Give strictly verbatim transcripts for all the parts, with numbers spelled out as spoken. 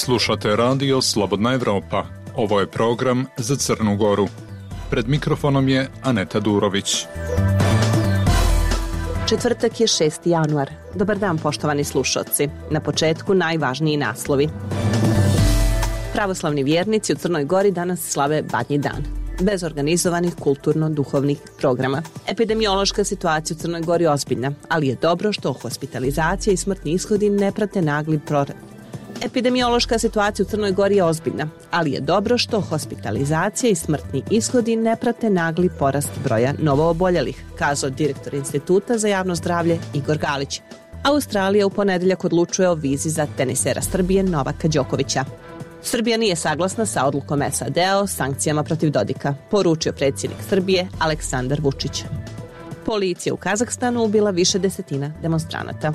Slušate radio Slobodna Evropa. Ovo je program za Crnu Goru. Pred mikrofonom je Aneta Durović. Četvrtak je šesti januar. Dobar dan, poštovani slušalci. Na početku najvažniji naslovi. Pravoslavni vjernici u Crnoj Gori danas slave Badnji dan, bez organizovanih kulturno-duhovnih programa. Epidemiološka situacija u Crnoj Gori ozbiljna, ali je dobro što hospitalizacija i smrtni ishodi ne prate nagli prored. Epidemiološka situacija u Crnoj Gori je ozbiljna, ali je dobro što hospitalizacija i smrtni ishodi ne prate nagli porast broja novooboljelih, kazao direktor Instituta za javno zdravlje Igor Galić. Australija u ponedjeljak odlučuje o vizi za tenisera Srbije Novaka Đokovića. Srbija nije saglasna sa odlukom S A D-a o sankcijama protiv Dodika, poručio predsjednik Srbije Aleksandar Vučić. Policija u Kazahstanu ubila više desetina demonstranata.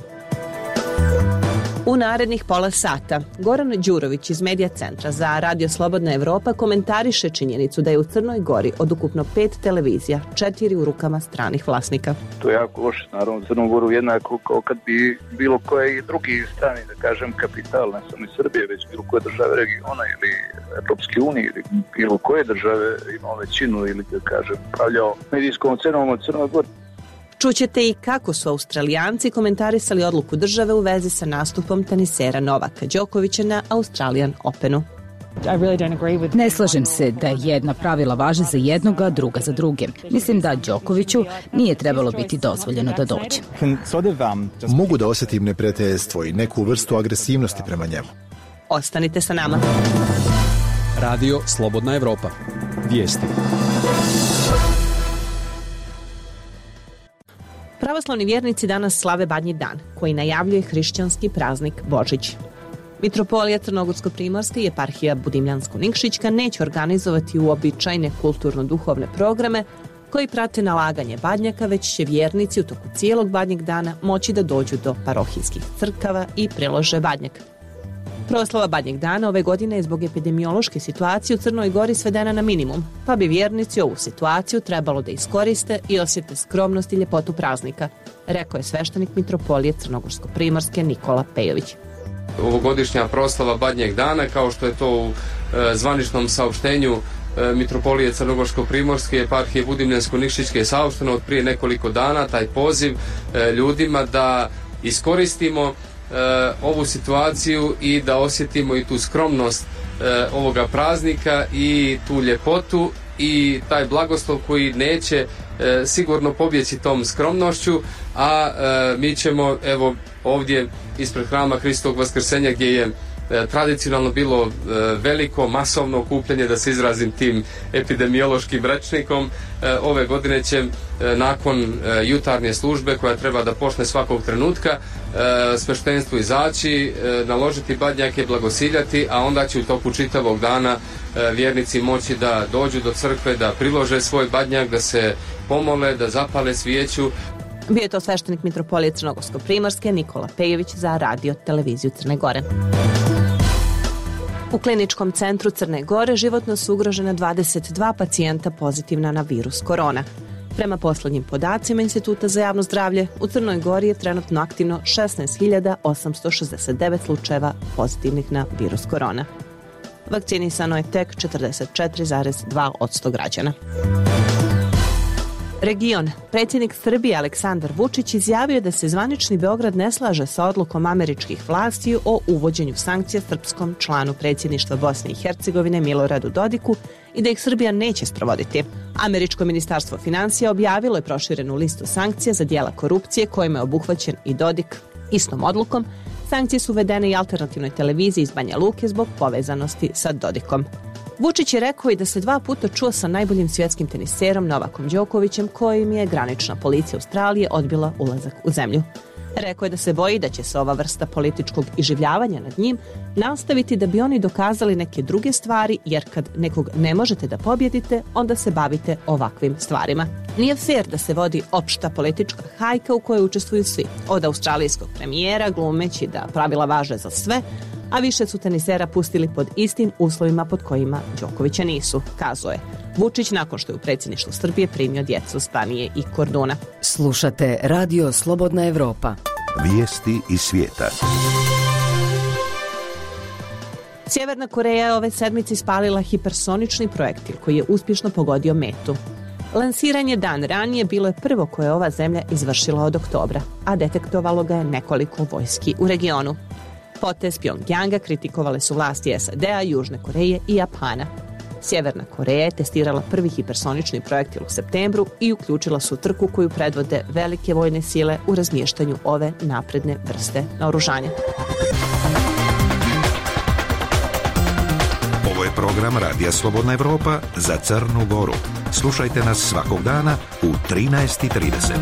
U narednih pola sata Goran Đurović iz Medija centra za Radio Slobodna Evropa komentariše činjenicu da je u Crnoj Gori od ukupno pet televizija, četiri u rukama stranih vlasnika. To je jako loše, naravno, Crnu Goru jednako kao kad bi bilo koje i drugi strani, da kažem, kapital, ne samo iz Srbije, već bilo koje države regiona ili Evropske unije ili bilo koje države imao većinu ili, da kažem, pravljao medijskom cenom od Crnoj Gori. Čućete i kako su Australijanci komentarisali odluku države u vezi sa nastupom tenisera Novaka Đokovića na Australian Openu. Ne slažem se da jedna pravila važe za jednoga, druga za druge. Mislim da Đokoviću nije trebalo biti dozvoljeno da dođe. Mogu da osjetim neprijateljstvo i neku vrstu agresivnosti prema njemu. Ostanite sa nama. Radio Slobodna Evropa. Vijesti. Pravoslavni vjernici danas slave Badnji dan, koji najavljuje hrišćanski praznik Božić. Mitropolija Crnogorsko-primorska i eparhija Budimljansko-Nikšićka neće organizovati uobičajene kulturno-duhovne programe koji prate nalaganje badnjaka, već će vjernici u toku cijelog Badnjeg dana moći da dođu do parohijskih crkava i prilože badnjak. Proslava Badnjeg dana ove godine je zbog epidemiološke situacije u Crnoj Gori svedena na minimum, pa bi vjernici ovu situaciju trebalo da iskoriste i osjete skromnost i ljepotu praznika, rekao je sveštenik Mitropolije Crnogorsko-primorske Nikola Pejović. Ovogodišnja proslava Badnjeg dana, kao što je to u e, zvaničnom saopštenju e, Mitropolije Crnogorsko-primorske eparhije Budimljansko-Nikšićke saopšteno od prije nekoliko dana, taj poziv e, ljudima da iskoristimo E, ovu situaciju i da osjetimo i tu skromnost e, ovoga praznika i tu ljepotu i taj blagoslov koji neće e, sigurno pobjeći tom skromnošću, a e, mi ćemo evo ovdje ispred hrama Hristovog Vaskrsenja, gdje je e, tradicionalno bilo e, veliko masovno okupljanje, da se izrazim tim epidemiološkim rečnikom, e, ove godine će e, nakon e, jutarnje službe koja treba da počne svakog trenutka e, sveštenstvo izaći, e, naložiti badnjake, blagosiljati, a onda će u toku čitavog dana e, vjernici moći da dođu do crkve, da prilože svoj badnjak, da se pomole, da zapale svijeću. Bio je to sveštenik Mitropolije Crnogorsko-primorske Nikola Pejović za Radio televiziju Crne Gore. U kliničkom centru Crne Gore životno su ugrožena dvadeset dva pacijenta pozitivna na virus korona. Prema posljednjim podacima Instituta za javno zdravlje, u Crnoj Gori je trenutno aktivno šesnaest hiljada osamsto šezdeset devet slučajeva pozitivnih na virus korona. Vakcinisano je tek četrdeset četiri zarez dva posto građana. Region. Predsjednik Srbije Aleksandar Vučić izjavio da se zvanični Beograd ne slaže sa odlukom američkih vlasti o uvođenju sankcija srpskom članu predsjedništva Bosne i Hercegovine Miloradu Dodiku i da ih Srbija neće sprovoditi. Američko ministarstvo financija objavilo je proširenu listu sankcija za djela korupcije kojima je obuhvaćen i Dodik. Istom odlukom sankcije su uvedene i alternativnoj televiziji iz Banja Luke zbog povezanosti sa Dodikom. Vučić je rekao i da se dva puta čuo sa najboljim svjetskim teniserom Novakom Đokovićem, kojim je granična policija Australije odbila ulazak u zemlju. Rekao je da se boji da će se ova vrsta političkog iživljavanja nad njim nastaviti da bi oni dokazali neke druge stvari, jer kad nekog ne možete da pobjedite, onda se bavite ovakvim stvarima. Nije fair da se vodi opšta politička hajka u kojoj učestvuju svi, od australijskog premijera glumeći da pravila važe za sve, a više su tenisera pustili pod istim uslovima pod kojima Đokovića nisu, kazao je Vučić nakon što je u predsjedništvu Srbije primio djecu Spanije i Korduna. Slušate Radio Slobodna Evropa. Vijesti iz svijeta. Sjeverna Koreja je ove sedmice ispalila hipersonični projektil koji je uspješno pogodio metu. Lansiranje dan ranije bilo je prvo koje je ova zemlja izvršila od oktobra, a detektovalo ga je nekoliko vojski u regionu. Potez Pjongjanga kritikovale su vlasti S A D-a, Južne Koreje i Japana. Sjeverna Koreja je testirala prvi hipersonični projektil u septembru i uključila su trku koju predvode velike vojne sile u razmještanju ove napredne vrste naoružanja. Ovo je program Radija Slobodna Evropa za Crnu Goru. Slušajte nas svakog dana u trinaest i trideset.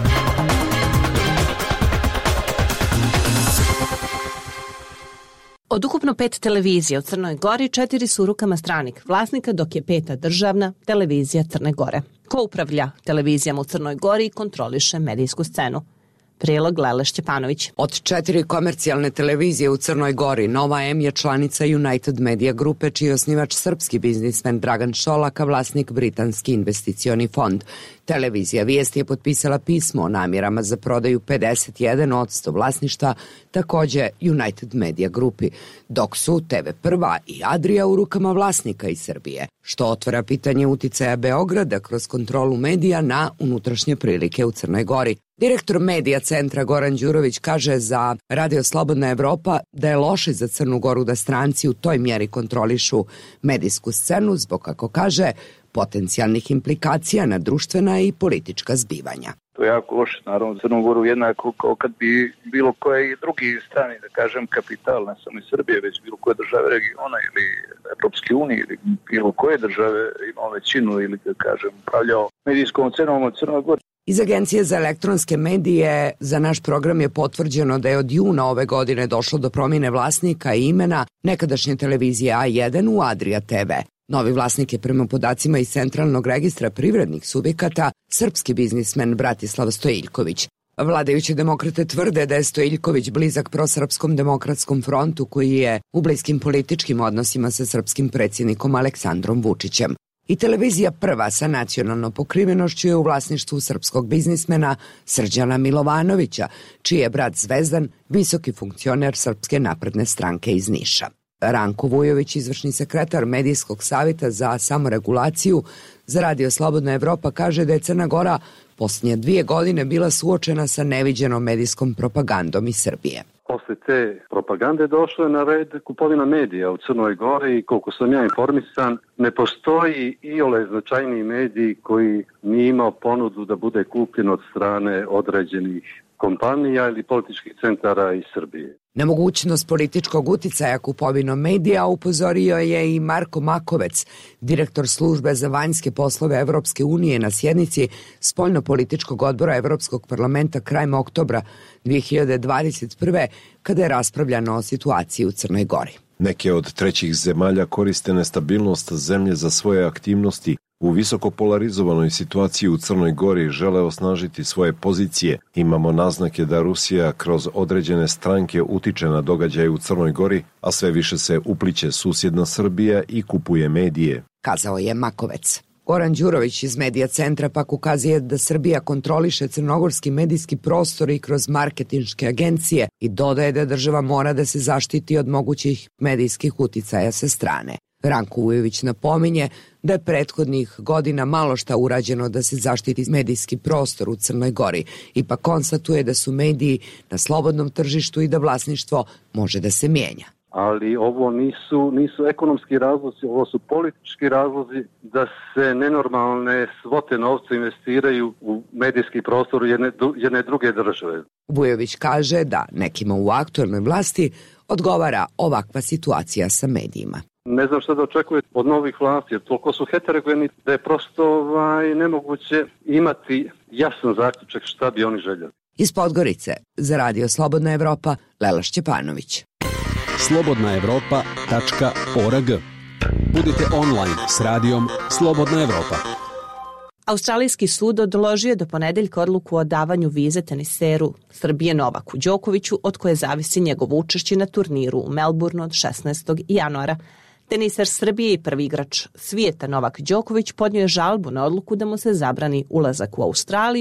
Od ukupno pet televizija u Crnoj Gori, četiri su u rukama stranih vlasnika, dok je peta državna televizija Crne Gore. Ko upravlja televizijama u Crnoj Gori i kontroliše medijsku scenu? Prilog Lela Šćepanović. Od četiri komercijalne televizije u Crnoj Gori, Nova M je članica United Media grupe, čiji je osnivač srpski biznismen Dragan Šolak, a vlasnik britanski investicioni fond. Televizija Vijesti je potpisala pismo o namjerama za prodaju pedeset jedan posto vlasništva takođe United Media grupi, dok su T V Prva i Adria u rukama vlasnika iz Srbije, što otvara pitanje uticaja Beograda kroz kontrolu medija na unutrašnje prilike u Crnoj Gori. Direktor medija centra Goran Đurović kaže za Radio Slobodna Evropa da je loše za Crnu Goru da stranci u toj mjeri kontrolišu medijsku scenu zbog, kako kaže, potencijalnih implikacija na društvena i politička zbivanja. To je jako loše, naravno, za Crnu Goru jednako kao kad bi bilo koji drugi strani, da kažem, kapital, ne samo iz Srbije, već bilo koje države regiona ili Evropske unije ili bilo koje države imao većinu ili, da kažem, upravljao medijskom cenom od Crnoj Gori. Iz Agencije za elektronske medije za naš program je potvrđeno da je od juna ove godine došlo do promjene vlasnika i imena nekadašnje televizije A jedan u Adria T V. Novi vlasnik je prema podacima iz Centralnog registra privrednih subjekata srpski biznismen Bratislav Stojiljković. Vladajuće demokrate tvrde da je Stojiljković blizak prosrpskom demokratskom frontu koji je u bliskim političkim odnosima sa srpskim predsjednikom Aleksandrom Vučićem. I televizija Prva sa nacionalnom pokrivenošću je u vlasništvu srpskog biznismena Srđana Milovanovića, čiji je brat Zvezdan visoki funkcioner Srpske napredne stranke iz Niša. Ranko Vujović, izvršni sekretar Medijskog savjeta za samoregulaciju za Radio Slobodna Evropa, kaže da je Crna Gora posljednje dvije godine bila suočena sa neviđenom medijskom propagandom iz Srbije. Posle te propagande došlo je na red kupovina medija u Crnoj Gori i koliko sam ja informisan, ne postoji iole značajniji mediji koji nije imao ponudu da bude kupljen od strane određenih kompanija ili političkih centara iz Srbije. Nemogućnost političkog uticaja kupovinom medija upozorio je i Marko Makovec, direktor službe za vanjske poslove Evropske unije na sjednici spoljno-političkog odbora Evropskog parlamenta krajem oktobra dvije hiljade dvadeset prve. kada je raspravljano o situaciji u Crnoj Gori. Neke od trećih zemalja koriste nestabilnost zemlje za svoje aktivnosti. U visoko polarizovanoj situaciji u Crnoj Gori žele osnažiti svoje pozicije. Imamo naznake da Rusija kroz određene stranke utiče na događaje u Crnoj Gori, a sve više se upliće susjedna Srbija i kupuje medije, kazao je Makovec. Goran Đurović iz Medija centra pak ukazuje da Srbija kontroliše crnogorski medijski prostor i kroz marketinške agencije i dodaje da država mora da se zaštiti od mogućih medijskih uticaja sa strane. Ranko Vujović napominje da je prethodnih godina malo šta urađeno da se zaštiti medijski prostor u Crnoj Gori. Ipak konstatuje da su mediji na slobodnom tržištu i da vlasništvo može da se mijenja. Ali ovo nisu, nisu ekonomski razlozi, ovo su politički razlozi da se nenormalne svote novca investiraju u medijski prostor jedne, jedne druge države. Vujović kaže da nekima u aktuelnoj vlasti odgovara ovakva situacija sa medijima. Ne znam šta da očekuje od novih vlasti, jer toliko su heterogeni da je prosto ovaj, nemoguće imati jasan zaključak šta bi oni željeli. Iz Podgorice za Radio Slobodna Evropa, Lela Šćepanović. slobodna evropa tačka org. Budite online s radijom Slobodna Evropa. Australijski sud odložio do ponedeljka odluku o davanju vize teniseru Srbije Novaku Đokoviću, od koje zavisi njegovo učešće na turniru u Melbourneu od šesnaestog januara. Teniser Srbije i prvi igrač svijeta Novak Đoković podnio je žalbu na odluku da mu se zabrani ulazak u Australiju,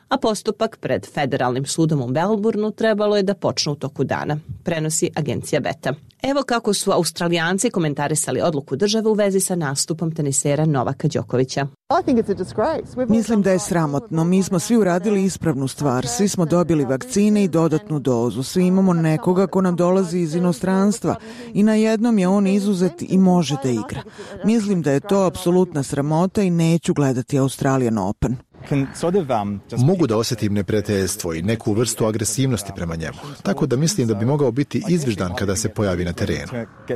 a postupak pred federalnim sudom u Melbourneu trebalo je da počne u toku dana, prenosi agencija Beta. Evo kako su Australijanci komentarisali odluku države u vezi sa nastupom tenisera Novaka Đokovića. Mislim da je sramotno. Mi smo svi uradili ispravnu stvar. Svi smo dobili vakcine i dodatnu dozu. Svi imamo nekoga ko nam dolazi iz inostranstva i na jednom je on izuzet i može da igra. Mislim da je to apsolutna sramota i neću gledati Australian Open. Mogu da osjetim neprijateljstvo i neku vrstu agresivnosti prema njemu, tako da mislim da bi mogao biti izviždan kada se pojavi na terenu.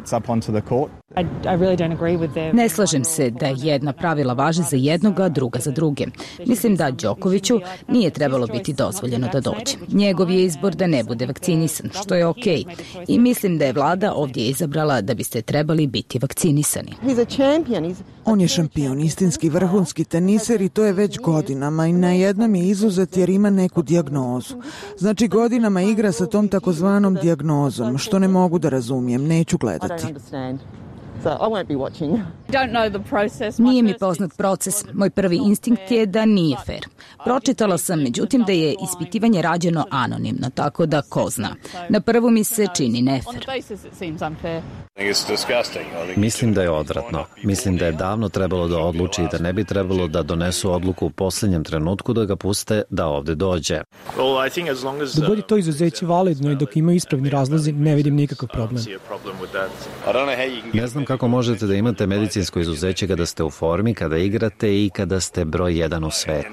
Ne slažem se da jedna pravila važe za jednoga, druga za druge. Mislim da Đokoviću nije trebalo biti dozvoljeno da dođe. Njegov je izbor da ne bude vakcinisan, što je okej. I mislim da je vlada ovdje izabrala da biste trebali biti vakcinisani. On je šampion, istinski vrhunski teniser i to je već godinama i na jednom je izuzet jer ima neku dijagnozu. Znači godinama igra sa tom takozvanom dijagnozom, što ne mogu da razumijem, neću gledati. Nije mi poznat proces. Moj prvi instinkt je da nije fair. Pročitala sam, međutim, da je ispitivanje rađeno anonimno, tako da ko zna. Na prvu mi se čini nefer. Mislim da je odvratno. Mislim da je davno trebalo da odluči i da ne bi trebalo da donesu odluku u posljednjem trenutku da ga puste da ovde dođe. Dok god je to izuzeće validno i dok imaju ispravni razlozi, ne vidim nikakav problem. Ne znam kako možete da imate medicinsko izuzeće kada ste u formi, kada igrate i kada ste broj jedan u svetu.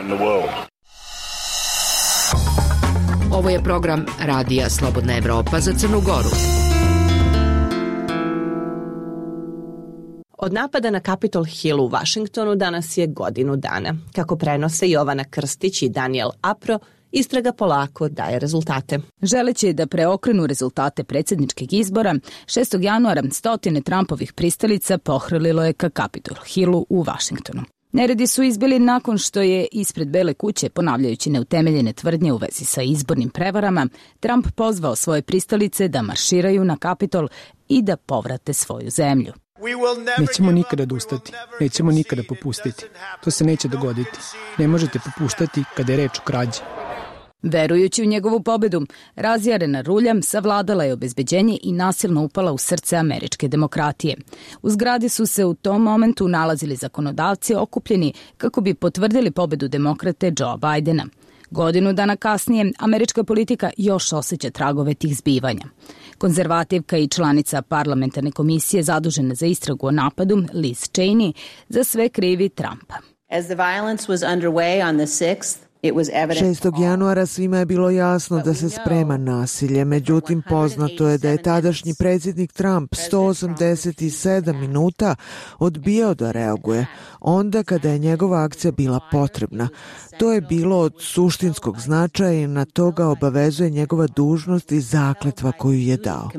Ovo je program Radija Slobodna Evropa za Crnu Goru. Od napada na Capitol Hill u Vašingtonu danas je godinu dana. Kako prenose Jovana Krstić i Daniel Apro, istraga polako daje rezultate. Želeći da preokrenu rezultate predsjedničkih izbora, šestog januara stotine Trumpovih pristalica pohrlilo je ka Capitol Hillu u Vašingtonu. Neredi su izbili nakon što je ispred Bele kuće, ponavljajući neutemeljene tvrdnje u vezi sa izbornim prevarama, Trump pozvao svoje pristalice da marširaju na Capitol i da povrate svoju zemlju. Nećemo nikada odustati, nećemo nikada popustiti. To se neće dogoditi. Ne možete popuštati kada je reč o krađi. Verujući u njegovu pobedu, razjarena ruljam savladala je obezbeđenje i nasilno upala u srce američke demokratije. U zgradi su se u tom momentu nalazili zakonodavci okupljeni kako bi potvrdili pobedu demokrate Joea Bidena. Godinu dana kasnije, američka politika još osjeća tragove tih zbivanja. Konzervativka i članica parlamentarne komisije zadužena za istragu o napadu, Liz Cheney, za sve krivi Trumpa. As the violence was underway on the sixth, šestog januara svima je bilo jasno da se sprema nasilje, međutim poznato je da je tadašnji predsjednik Trump sto osamdeset sedam minuta odbijao da reaguje, onda kada je njegova akcija bila potrebna. To je bilo od suštinskog značaja i na to ga obavezuje njegova dužnost i zakletva koju je dao.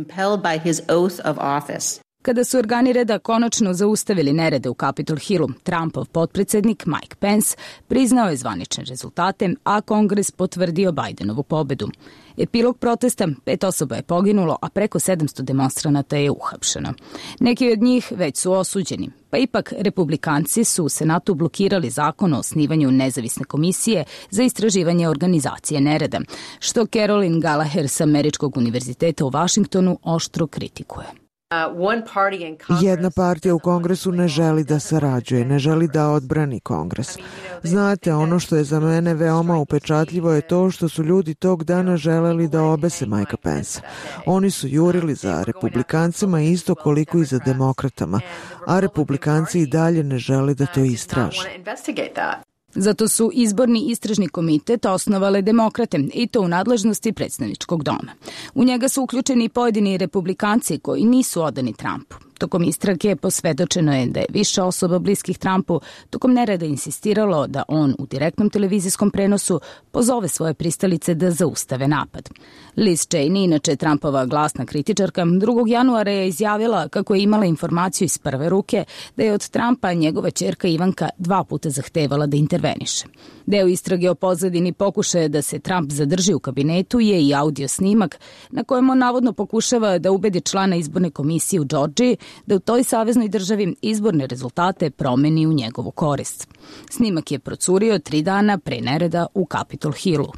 Kada su organi reda konačno zaustavili nerede u Capitol Hillu, Trumpov potpredsjednik Mike Pence priznao je zvanične rezultate, a Kongres potvrdio Bidenovu pobedu. Epilog protesta, pet osoba je poginulo, a preko sedamsto demonstranata je uhapšeno. Neki od njih već su osuđeni, pa ipak republikanci su u Senatu blokirali zakon o osnivanju nezavisne komisije za istraživanje organizacije nereda, što Carolyn Gallagher sa Američkog univerziteta u Vašingtonu oštro kritikuje. Jedna partija u Kongresu ne želi da sarađuje, ne želi da odbrani Kongres. Znate, ono što je za mene veoma upečatljivo je to što su ljudi tog dana želeli da obese Mikea Pence. Oni su jurili za republikancima isto koliko i za demokratama, a republikanci i dalje ne žele da to istraže. Zato su izborni istražni komitet osnovale demokrate i to u nadležnosti predstavničkog doma. U njega su uključeni pojedini republikanci koji nisu odani Trumpu. Tokom istrage posvedočeno je da je više osoba bliskih Trumpu tokom nereda insistiralo da on u direktnom televizijskom prenosu pozove svoje pristalice da zaustave napad. Liz Cheney, inače Trumpova glasna kritičarka, drugog januara je izjavila kako je imala informaciju iz prve ruke da je od Trumpa njegova ćerka Ivanka dva puta zahtevala da interveniše. Deo istrage o pozadini pokušaja da se Trump zadrži u kabinetu je i audio snimak na kojem on navodno pokušava da ubedi člana izborne komisije u Džordžiji da u toj saveznoj državi izborne rezultate promeni u njegovu korist. Snimak je procurio tri dana pre nereda u Capitol Hillu.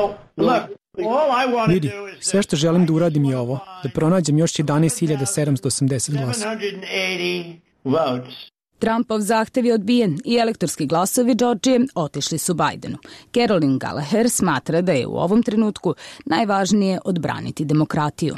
Vidi, sve što želim da uradim je ovo, da pronađem još jedanaest hiljada sedamsto osamdeset glasa. Trumpov zahtev je odbijen i elektorski glasovi Georgije otišli su Bidenu. Carolyn Gallagher smatra da je u ovom trenutku najvažnije odbraniti demokratiju.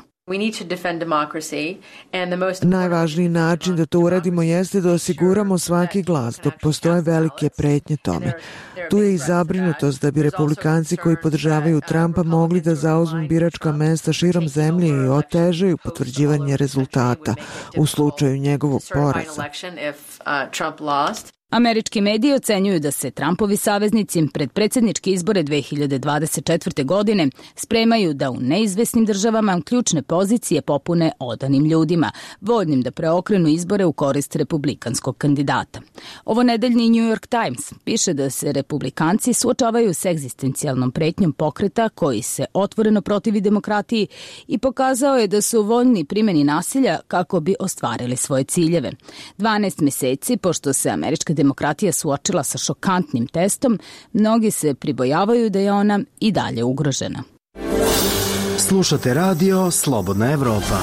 Najvažniji način da to uradimo jeste da osiguramo svaki glas dok postoje velike pretnje tome. Tu je i zabrinutost da bi republikanci koji podržavaju Trumpa mogli da zauzmu biračka mesta širom zemlje i otežaju potvrđivanje rezultata u slučaju njegovog poraza. Američki mediji ocenjuju da se Trumpovi saveznici pred predsjedničke izbore dve hiljade dvadeset četvrte. godine spremaju da u neizvesnim državama ključne pozicije popune odanim ljudima, voljnim da preokrenu izbore u korist republikanskog kandidata. Ovo nedeljni New York Times piše da se republikanci suočavaju s egzistencijalnom pretnjom pokreta koji se otvoreno protivi demokratiji i pokazao je da su voljni primjeni nasilja kako bi ostvarili svoje ciljeve. dvanaest meseci pošto se američka demokratija suočila sa šokantnim testom, mnogi se pribojavaju da je ona i dalje ugrožena. Slušate radio Slobodna Evropa.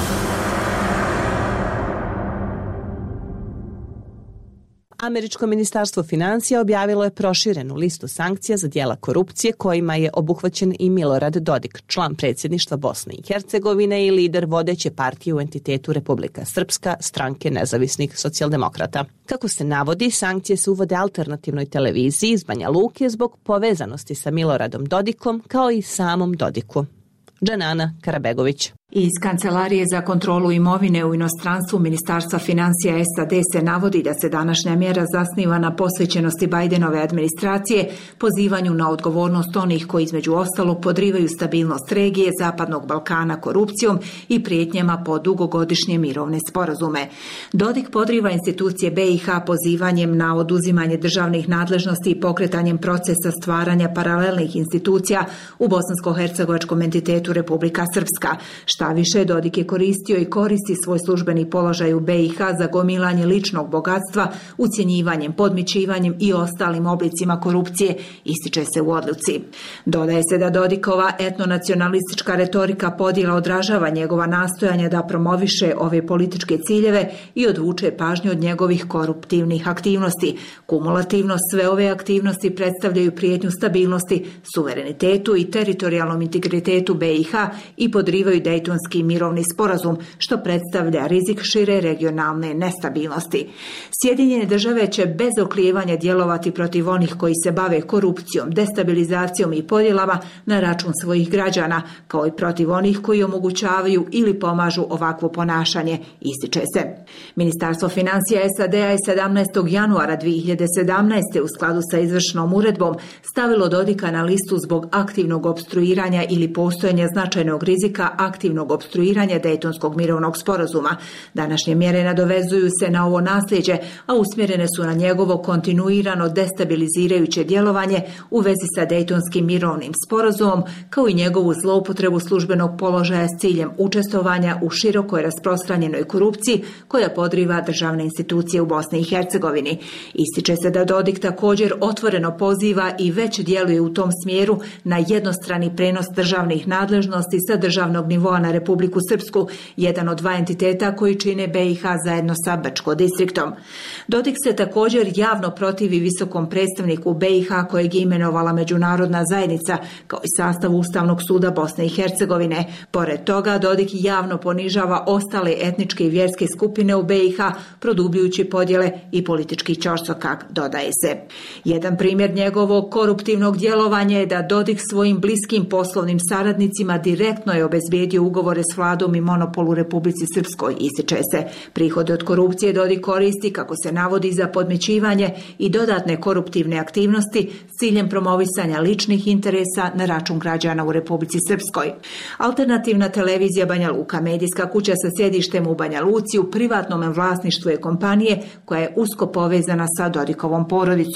Američko ministarstvo financija objavilo je proširenu listu sankcija za djela korupcije kojima je obuhvaćen i Milorad Dodik, član predsjedništva Bosne i Hercegovine i lider vodeće partije u entitetu Republika Srpska, stranke nezavisnih socijaldemokrata. Kako se navodi, sankcije se uvode alternativnoj televiziji iz Banja Luke zbog povezanosti sa Miloradom Dodikom kao i samom Dodiku. Džanana Karabegović. Iz Kancelarije za kontrolu imovine u inostranstvu Ministarstva financija S A D se navodi da se današnja mjera zasniva na posvećenosti Bidenove administracije, pozivanju na odgovornost onih koji između ostalog podrivaju stabilnost regije Zapadnog Balkana korupcijom i prijetnjama po dugogodišnje mirovne sporazume. Dodik podriva institucije B i H pozivanjem na oduzimanje državnih nadležnosti i pokretanjem procesa stvaranja paralelnih institucija u bosansko-hercegovačkom entitetu Republika Srpska. Šta više, Dodik je koristio i koristi svoj službeni položaj u B i H za gomilanje ličnog bogatstva, ucjenjivanjem, podmićivanjem i ostalim oblicima korupcije, ističe se u odluci. Dodaje se da Dodikova etnonacionalistička retorika podjela odražava njegova nastojanja da promoviše ove političke ciljeve i odvuče pažnju od njegovih koruptivnih aktivnosti. Kumulativno sve ove aktivnosti predstavljaju prijetnju stabilnosti, suverenitetu i teritorijalnom integritetu B i H i podrivaju Dejtonski mirovni sporazum, što predstavlja rizik šire regionalne nestabilnosti. Sjedinjene države će bez oklijevanja djelovati protiv onih koji se bave korupcijom, destabilizacijom i podjelama na račun svojih građana, kao i protiv onih koji omogućavaju ili pomažu ovakvo ponašanje, ističe se. Ministarstvo financija S A D-a je sedamnaestog januara dvije hiljade sedamnaeste. u skladu sa izvršnom uredbom stavilo Dodika na listu zbog aktivnog opstruiranja ili postojanja značajnog rizika aktivnog opstruiranja Dejtonskog mirovnog sporazuma. Današnje mjere nadovezuju se na ovo nasljeđe, a usmjerene su na njegovo kontinuirano destabilizirajuće djelovanje u vezi sa Dejtonskim mirovnim sporazumom, kao i njegovu zloupotrebu službenog položaja s ciljem učestvovanja u širokoj rasprostranjenoj korupciji koja podriva državne institucije u Bosni i Hercegovini. Ističe se da Dodik također otvoreno poziva i već djeluje u tom smjeru na jednostrani prenos državnih nadležnosti sa državnog nivoa na Republiku Srpsku, jedan od dva entiteta koji čine B i H zajedno sa Brčko distriktom. Dodik se također javno protivi visokom predstavniku B i H kojeg je imenovala međunarodna zajednica, kao i sastav Ustavnog suda Bosne i Hercegovine. Pored toga, Dodik javno ponižava ostale etničke i vjerske skupine u B i H, produbljujući podjele i politički ćorsokak, dodaje se. Jedan primjer njegovog koruptivnog djelovanja je da Dodik svojim bliskim poslovnim saradnicima direktno je obezbijedio ugovore s vladom i monopol u Republici Srpskoj, ističe se. Prihode od korupcije Dodik koristi, kako se navodi, za podmićivanje i dodatne koruptivne aktivnosti s ciljem promovisanja ličnih interesa na račun građana u Republici Srpskoj. Alternativna televizija Banja Luka, medijska kuća sa sjedištem u Banja Luci, u privatnom vlasništvu je kompanije koja je usko povezana sa Dodikovom porodicom.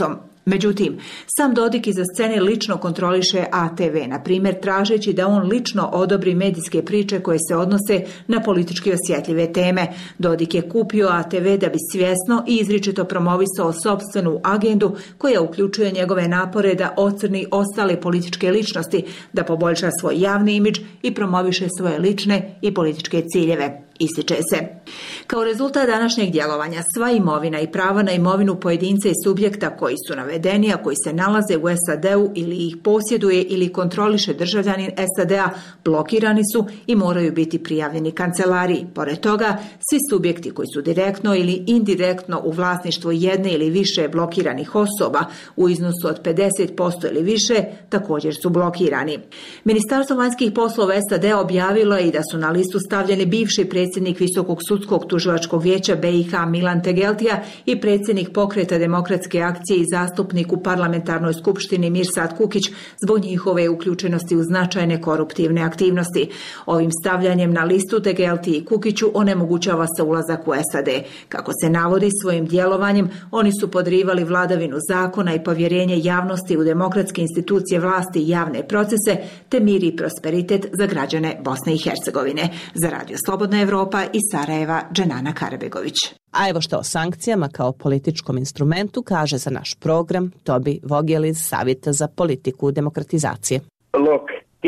Međutim, sam Dodik iza scene lično kontroliše A T V, na primjer tražeći da on lično odobri medijske priče koje se odnose na politički osjetljive teme. Dodik je kupio A T V da bi svjesno i izričito promovisao sopstvenu agendu koja uključuje njegove napore da ocrni ostale političke ličnosti, da poboljša svoj javni imidž i promoviše svoje lične i političke ciljeve. Ističe se. Kao rezultat današnjeg djelovanja, sva imovina i prava na imovinu pojedinca i subjekta koji su navedeni, a koji se nalaze u S A D-u ili ih posjeduje ili kontroliše državljanin S A D-a, blokirani su i moraju biti prijavljeni kancelariji. Pored toga, svi subjekti koji su direktno ili indirektno u vlasništvu jedne ili više blokiranih osoba u iznosu od pedeset posto ili više također su blokirani. Ministarstvo vanjskih poslova S A D objavilo je i da su na listu stavljeni bivši predsjednik Visokog sudskog tužilačkog vijeća B i H Milan Tegeltija i predsjednik Pokreta demokratske akcije i zastupnik u parlamentarnoj skupštini Mirsad Kukić zbog njihove uključenosti u značajne koruptivne aktivnosti. Ovim stavljanjem na listu Tegeltiji i Kukiću onemogućava se ulazak u S A D. Kako se navodi, svojim djelovanjem oni su podrivali vladavinu zakona i povjerenje javnosti u demokratske institucije vlasti i javne procese, te mir i prosperitet za građane Bosne i Hercegovine. Za Radio Slobodna Evropa iz Sarajeva, Dženana Karabegović. A evo što o sankcijama kao političkom instrumentu kaže za naš program Tobi Vogel iz Savjeta za politiku demokratizacije. Look,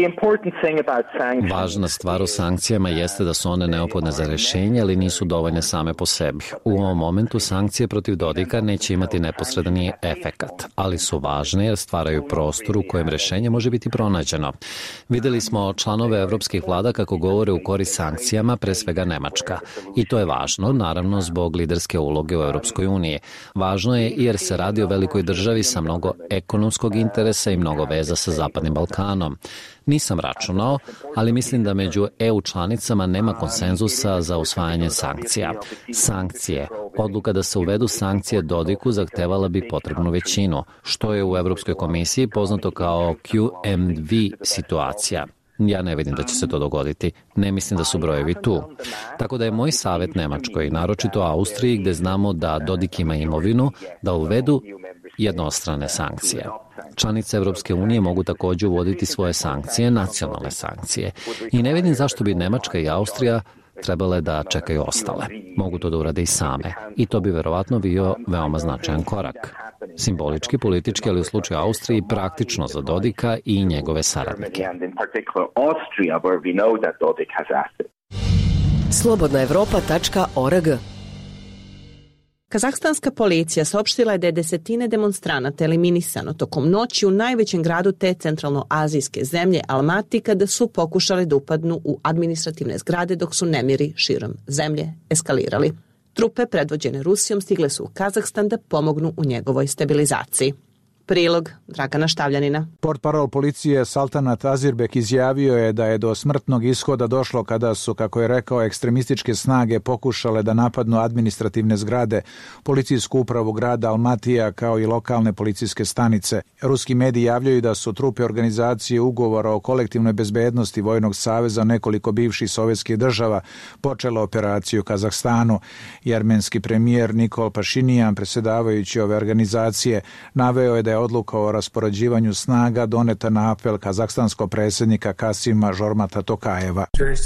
Važna stvar u sankcijama jeste da su one neophodne za rješenje, ali nisu dovoljne same po sebi. U ovom momentu sankcije protiv Dodika neće imati neposredni efekat, ali su važne jer stvaraju prostor u kojem rješenje može biti pronađeno. Vidjeli smo članove evropskih vlada kako govore u korist sankcijama, pre svega Nemačka. I to je važno, naravno, zbog liderske uloge u Europskoj uniji. Važno je jer se radi o velikoj državi sa mnogo ekonomskog interesa i mnogo veza sa Zapadnim Balkanom. Nisam računao, ali mislim da među E U članicama nema konsenzusa za usvajanje sankcija. Sankcije. Odluka da se uvedu sankcije Dodiku zahtevala bi potrebnu većinu, što je u Europskoj komisiji poznato kao Q M V situacija. Ja ne vidim da će se to dogoditi. Ne mislim da su brojevi tu. Tako da je moj savjet Nemačkoj, naročito Austriji, gde znamo da Dodik ima imovinu, da uvedu jednostrane sankcije. Članice Evropske unije mogu također uvoditi svoje sankcije, nacionalne sankcije. I ne vidim zašto bi Nemačka i Austrija trebale da čekaju ostale. Mogu to da urade i same. I to bi verovatno bio veoma značajan korak. Simbolički, politički, ali u slučaju Austriji praktično za Dodika i njegove saradnike. slobodna evropa tačka org. Kazahstanska policija saopštila je da je desetine demonstranata eliminisano tokom noći u najvećem gradu te centralnoazijske zemlje Almati kada su pokušali da upadnu u administrativne zgrade dok su nemiri širom zemlje eskalirali. Trupe predvođene Rusijom stigle su u Kazahstan da pomognu u njegovoj stabilizaciji. Prilog Dragana Štavljanina. Portparol policije Saltanat Azirbek izjavio je da je do smrtnog ishoda došlo kada su, kako je rekao, ekstremističke snage pokušale da napadnu administrativne zgrade, policijsku upravu grada Almatija kao i lokalne policijske stanice. Ruski mediji javljaju da su trupe organizacije ugovora o kolektivnoj bezbednosti Vojnog saveza nekoliko bivših sovjetskih država počela operaciju u Kazahstanu. Armenski premijer Nikol Pašinijan, predsjedavajući ove organizacije, naveo je da je odluka o raspoređivanju snaga doneta na apel kazahstanskog predsjednika Kasima Žormata Tokajeva.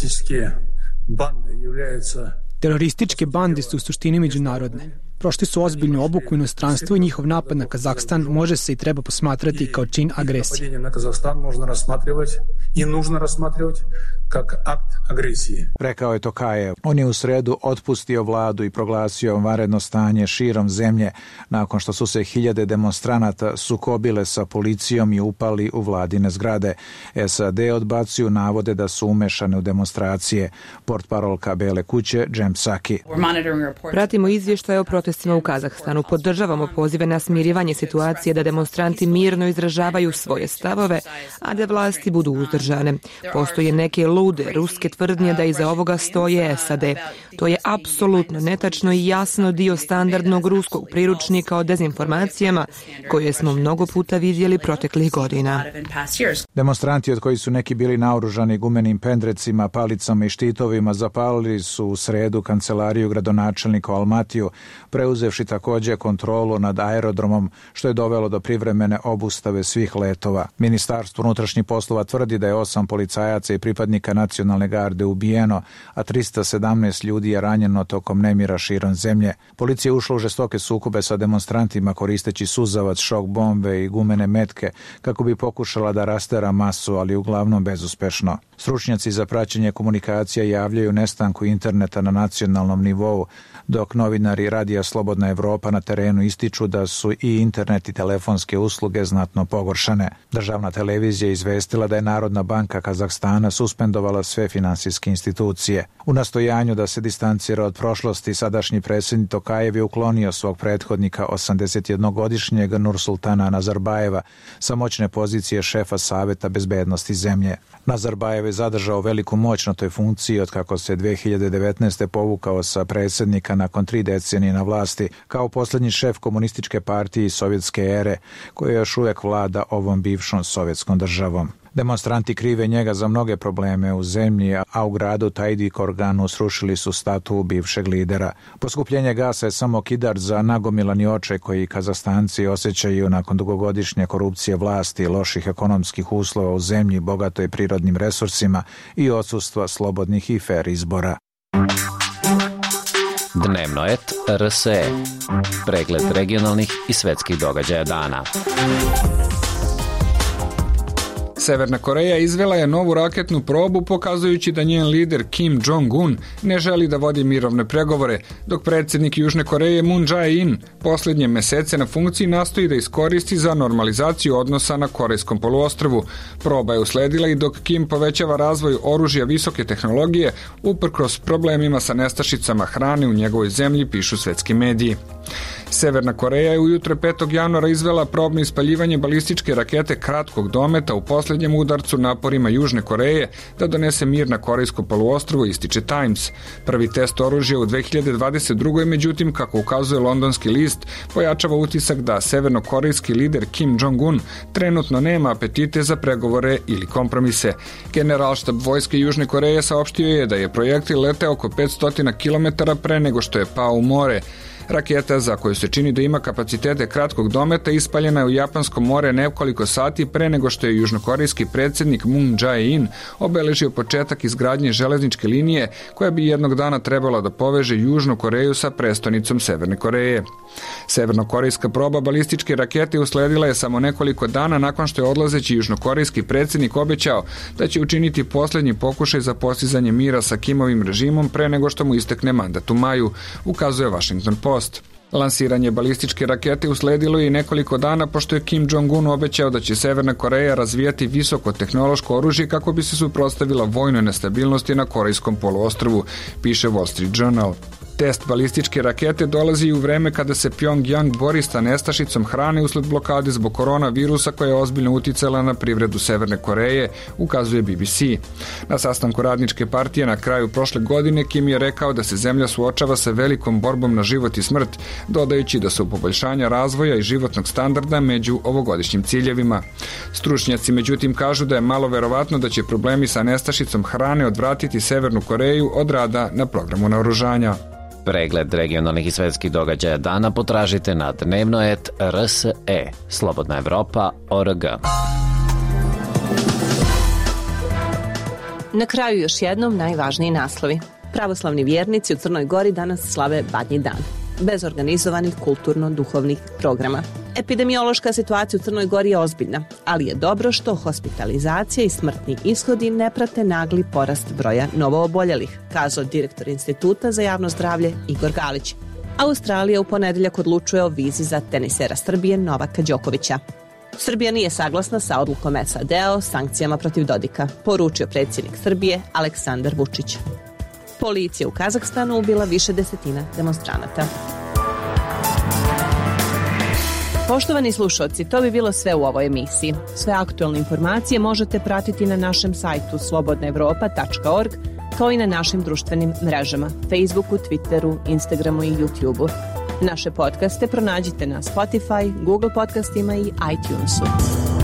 Terorističke bande su u suštini međunarodne. Prošli su ozbiljnu obuku u inostranstvu i njihov napad na Kazahstan može se i treba posmatrati kao čin agresije. Na Kazahstan možda rasmatривать i nužno rasmatривать как akt agresije, rekao je Tokajev. On je u sredu otpustio vladu i proglasio vanredno stanje širom zemlje nakon što su se hiljade demonstranata sukobile sa policijom i upali u vladine zgrade. S A D odbacuju navode da su umešane u demonstracije. Portparolka Bele kuće Jem Psaki. Pratimo izvještaje o protestima u Kazahstanu. Podržavamo pozive na smirivanje situacije da demonstranti mirno izražavaju svoje stavove, a da vlasti budu uzdržane. Postoje neke lude ruske tvrdnje da iza ovoga stoje S A D. To je apsolutno netačno i jasno dio standardnog ruskog priručnika o dezinformacijama koje smo mnogo puta vidjeli proteklih godina. Demonstranti, od koji su neki bili naoružani gumenim pendrecima, palicama i štitovima, zapalili su u sredu kancelariju gradonačelnika u Almatiju, preuzevši takođe kontrolu nad aerodromom, što je dovelo do privremene obustave svih letova. Ministarstvo unutrašnjih poslova tvrdi da je osam policajaca i pripadnika nacionalne garde ubijeno, a trista sedamnaest ljudi je ranjeno tokom nemira širom zemlje. Policija je ušla u žestoke sukobe sa demonstrantima koristeći suzavac, šok bombe i gumene metke kako bi pokušala da rastera masu, ali uglavnom bezuspešno. Stručnjaci za praćenje komunikacija javljaju nestanku interneta na nacionalnom nivou, dok novinari Radija Slobodna Evropa na terenu ističu da su i internet i telefonske usluge znatno pogoršane. Državna televizija je izvestila da je Narodna banka Kazahstana suspendovala sve finansijske institucije. U nastojanju da se distancira od prošlosti, sadašnji predsjednik Tokajev je uklonio svog prethodnika osamdesetjednogodišnjeg Nursultana Nazarbajeva sa moćne pozicije šefa Saveta bezbednosti zemlje. Nazarbajev je zadržao veliku moć na toj funkciji od kako se dve hiljade devetnaeste povukao sa predsjednika nakon tri decenije na vlasti, kao posljednji šef komunističke partije iz sovjetske ere, koja još uvijek vlada ovom bivšom sovjetskom državom. Demonstranti krive njega za mnoge probleme u zemlji, a u gradu Tajdi Korganu srušili su statu bivšeg lidera. Poskupljenje gasa je samo kidač za nagomilani očaj koji Kazahstanci osjećaju nakon dugogodišnje korupcije vlasti, loših ekonomskih uslova u zemlji bogatoj prirodnim resursima i odsustva slobodnih i fer izbora. Dnevno et R S E. Pregled regionalnih i svetskih događaja dana. Severna Koreja izvela je novu raketnu probu pokazujući da njen lider Kim Jong-un ne želi da vodi mirovne pregovore, dok predsjednik Južne Koreje Moon Jae-in posljednje mesece na funkciji nastoji da iskoristi za normalizaciju odnosa na Korejskom poluostrvu. Proba je usledila i dok Kim povećava razvoj oružja visoke tehnologije uprkos problemima sa nestašicama hrane u njegovoj zemlji, pišu svetski mediji. Severna Koreja je ujutro petog januara izvela probno ispaljivanje balističke rakete kratkog dometa u posljednjem udarcu naporima Južne Koreje da donese mir na Korejsko poluostrvo, ističe Times. Prvi test oružja u dve hiljade dvadeset drugoj. međutim, kako ukazuje londonski list, pojačava utisak da severnokorejski lider Kim Jong-un trenutno nema apetite za pregovore ili kompromise. Generalštab vojske Južne Koreje saopštio je da je projektil leteo oko petsto kilometara pre nego što je pao u more. Raketa, za koju se čini da ima kapacitete kratkog dometa, ispaljena je u Japansko more nekoliko sati pre nego što je južnokorejski predsjednik Moon Jae-in obeležio početak izgradnje železničke linije koja bi jednog dana trebala da poveže Južnu Koreju sa prestonicom Severne Koreje. Severnokorejska proba balističke rakete usledila je samo nekoliko dana nakon što je odlazeći južnokorejski predsjednik obećao da će učiniti posljednji pokušaj za postizanje mira sa Kimovim režimom pre nego što mu istekne mandat u maju, ukazuje Washington Post. Lansiranje balističke rakete usledilo je i nekoliko dana pošto je Kim Jong-un obećao da će Severna Koreja razvijati visoko tehnološko oružje kako bi se suprotstavila vojnoj nestabilnosti na Korejskom poluostrvu, piše Wall Street Journal. Test balističke rakete dolazi u vreme kada se Pyongyang bori sa nestašicom hrane usled blokade zbog koronavirusa koja je ozbiljno uticala na privredu Severne Koreje, ukazuje B B C. Na sastanku radničke partije na kraju prošle godine Kim je rekao da se zemlja suočava sa velikom borbom na život i smrt, dodajući da su poboljšanja razvoja i životnog standarda među ovogodišnjim ciljevima. Stručnjaci međutim kažu da je malo verovatno da će problemi sa nestašicom hrane odvratiti Severnu Koreju od rada na programu naoružanja. Pregled regionalnih i svetskih događaja dana potražite na dnevno et R S E, Slobodna Evropa, O R G. Na kraju još jednom najvažniji naslovi. Pravoslavni vjernici u Crnoj Gori danas slave Badnji dan, bez organizovanih kulturno-duhovnih programa. Epidemiološka situacija u Crnoj Gori je ozbiljna, ali je dobro što hospitalizacija i smrtni ishodi ne prate nagli porast broja novooboljelih, kazao direktor Instituta za javno zdravlje Igor Galić. Australija u ponedeljak odlučuje o vizi za tenisera Srbije Novaka Đokovića. Srbija nije saglasna sa odlukom S A D-a o sankcijama protiv Dodika, poručio predsjednik Srbije Aleksandar Vučić. Policija u Kazahstanu ubila više desetina demonstranata. Poštovani slušalci, to bi bilo sve u ovoj emisiji. Sve aktualne informacije možete pratiti na našem sajtu slobodna evropa tačka org, kao i na našim društvenim mrežama, Facebooku, Twitteru, Instagramu i YouTubeu. Naše podcaste pronađite na Spotify, Google podcastima i iTunesu.